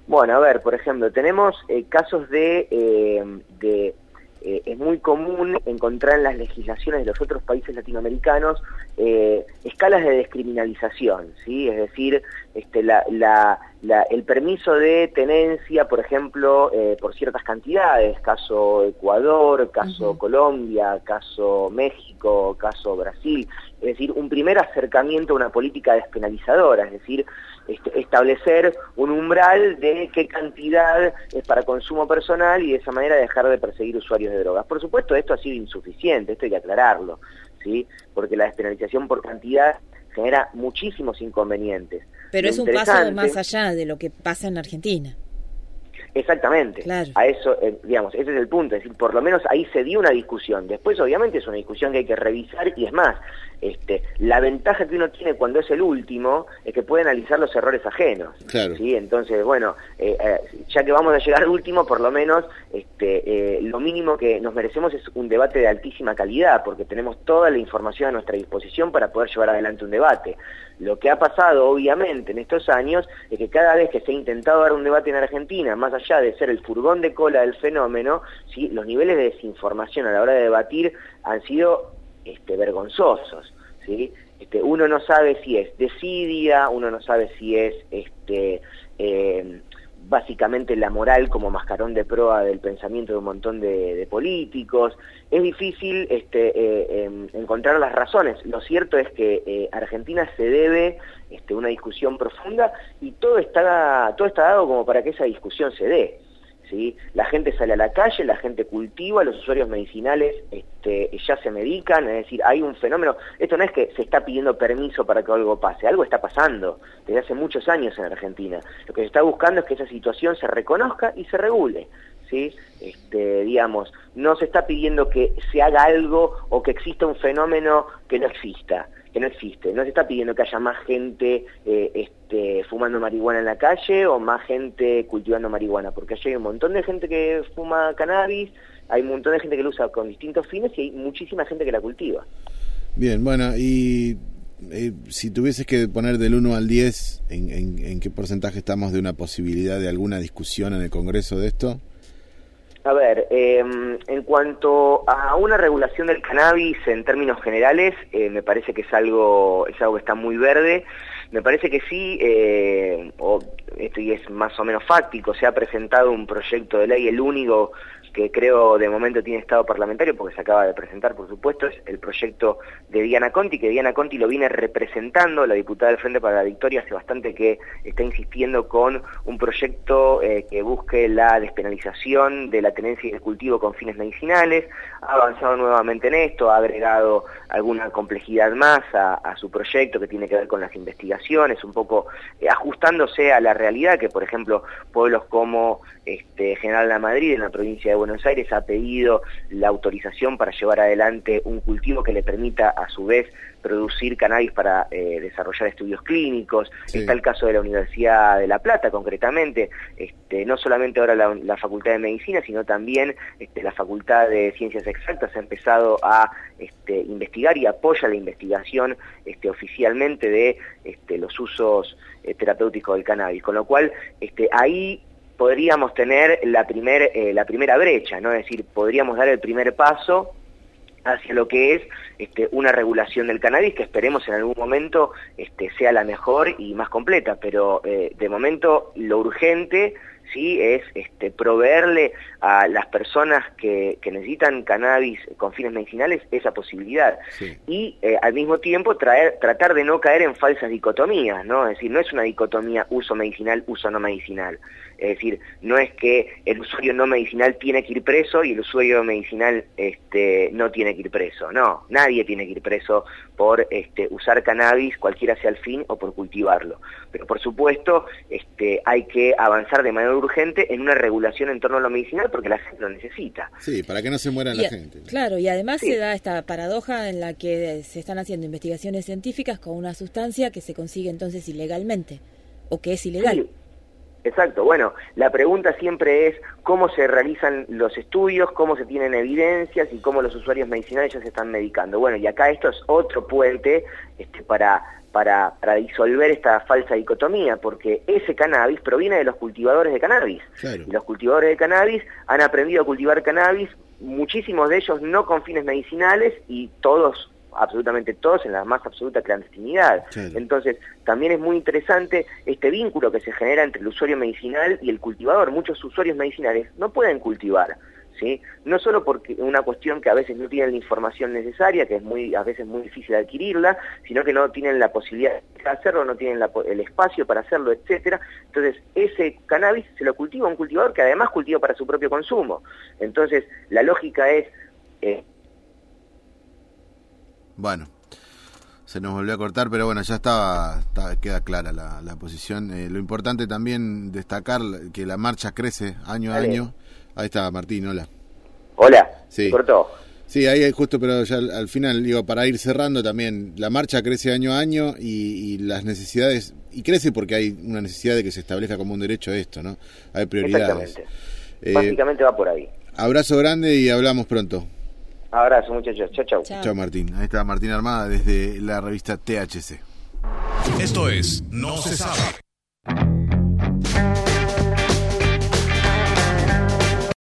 Bueno, a ver, por ejemplo, tenemos casos es muy común encontrar en las legislaciones de los otros países latinoamericanos escalas de descriminalización, ¿sí? Es decir, el permiso de tenencia, por ejemplo, por ciertas cantidades, caso Ecuador, caso Colombia, caso México, caso Brasil, es decir, un primer acercamiento a una política despenalizadora, es decir, establecer un umbral de qué cantidad es para consumo personal y de esa manera dejar de perseguir usuarios de drogas. Por supuesto, esto ha sido insuficiente, esto hay que aclararlo, ¿sí? Porque la despenalización por cantidad genera muchísimos inconvenientes. Pero es un paso más allá de lo que pasa en Argentina. Exactamente, claro. A eso, digamos, ese es el punto, es decir, por lo menos ahí se dio una discusión. Después, obviamente, es una discusión que hay que revisar y es más, la ventaja que uno tiene cuando es el último es que puede analizar los errores ajenos. Claro. ¿Sí? Entonces, bueno, ya que vamos a llegar al último, por lo menos, lo mínimo que nos merecemos es un debate de altísima calidad, porque tenemos toda la información a nuestra disposición para poder llevar adelante un debate. Lo que ha pasado, obviamente, en estos años, es que cada vez que se ha intentado dar un debate en Argentina, más allá de ser el furgón de cola del fenómeno, ¿sí? Los niveles de desinformación a la hora de debatir han sido vergonzosos, ¿sí? Uno no sabe si es desidia, uno no sabe si es básicamente la moral como mascarón de proa del pensamiento de un montón de políticos. Es difícil encontrar las razones. Lo cierto es que Argentina se debe una discusión profunda y todo está dado como para que esa discusión se dé, ¿sí? La gente sale a la calle, la gente cultiva, los usuarios medicinales ya se medican, es decir, hay un fenómeno. Esto no es que se está pidiendo permiso para que algo pase, algo está pasando desde hace muchos años en Argentina. Lo que se está buscando es que esa situación se reconozca y se regule, ¿sí? Digamos, no se está pidiendo que se haga algo o que exista un fenómeno que no exista, que no existe. No se está pidiendo que haya más gente fumando marihuana en la calle o más gente cultivando marihuana, porque allí hay un montón de gente que fuma cannabis, hay un montón de gente que lo usa con distintos fines y hay muchísima gente que la cultiva. Bien, bueno, y si tuvieses que poner del 1 al 10, ¿en qué porcentaje estamos de una posibilidad de alguna discusión en el Congreso de esto? A ver, en cuanto a una regulación del cannabis en términos generales, me parece que es algo que está muy verde. Me parece que sí, esto y es más o menos fáctico, se ha presentado un proyecto de ley, el único que creo de momento tiene estado parlamentario, porque se acaba de presentar, por supuesto, es el proyecto de Diana Conti, que Diana Conti lo viene representando, la diputada del Frente para la Victoria, hace bastante que está insistiendo con un proyecto que busque la despenalización de la tenencia y el cultivo con fines medicinales. Ha avanzado nuevamente en esto, ha agregado alguna complejidad más a su proyecto que tiene que ver con las investigaciones, un poco ajustándose a la realidad, que por ejemplo pueblos como General La Madrid, en la provincia de Buenos Aires, ha pedido la autorización para llevar adelante un cultivo que le permita a su vez producir cannabis para desarrollar estudios clínicos. Sí. Está el caso de la Universidad de La Plata, concretamente, no solamente ahora la Facultad de Medicina, sino también la Facultad de Ciencias Exactas ha empezado a investigar y apoya la investigación oficialmente de los usos terapéuticos del cannabis, con lo cual ahí podríamos tener la primera brecha, ¿no? Es decir, podríamos dar el primer paso hacia lo que es una regulación del cannabis que esperemos en algún momento sea la mejor y más completa, pero de momento lo urgente sí es proveerle a las personas que necesitan cannabis con fines medicinales esa posibilidad. Sí. Y al mismo tiempo tratar de no caer en falsas dicotomías, ¿no? Es decir, no es una dicotomía uso medicinal, uso no medicinal. Es decir, no es que el usuario no medicinal tiene que ir preso y el usuario medicinal no tiene que ir preso. No, nadie tiene que ir preso por usar cannabis, cualquiera sea el fin, o por cultivarlo. Pero por supuesto hay que avanzar de manera urgente en una regulación en torno a lo medicinal porque la gente lo necesita. Sí, para que no se muera la gente. Claro, y además sí. Se da esta paradoja en la que se están haciendo investigaciones científicas con una sustancia que se consigue entonces ilegalmente, o que es ilegal. Sí. Exacto, bueno, la pregunta siempre es cómo se realizan los estudios, cómo se tienen evidencias y cómo los usuarios medicinales ya se están medicando. Bueno, y acá esto es otro puente para disolver esta falsa dicotomía, porque ese cannabis proviene de los cultivadores de cannabis. Claro. Y los cultivadores de cannabis han aprendido a cultivar cannabis, muchísimos de ellos no con fines medicinales y todos, absolutamente todos, en la más absoluta clandestinidad. Claro. Entonces, también es muy interesante este vínculo que se genera entre el usuario medicinal y el cultivador. Muchos usuarios medicinales no pueden cultivar, ¿sí? No solo porque una cuestión que a veces no tienen la información necesaria, que es a veces muy difícil adquirirla, sino que no tienen la posibilidad de hacerlo, no tienen el espacio para hacerlo, etcétera. Entonces, ese cannabis se lo cultiva un cultivador que además cultiva para su propio consumo. Entonces, la lógica es... Bueno, se nos volvió a cortar, pero bueno, ya queda clara la posición. Lo importante también destacar que la marcha crece año a año. Ahí está Martín, hola. Hola, sí. ¿Se cortó? Sí, ahí justo, pero ya al final, digo, para ir cerrando también, la marcha crece año a año y las necesidades, y crece porque hay una necesidad de que se establezca como un derecho esto, ¿no? Hay prioridades. Exactamente. Básicamente va por ahí. Abrazo grande y hablamos pronto. Abrazo, muchachos. Chau. Chau, Martín. Ahí está Martín Armada desde la revista THC. Esto es No se sabe.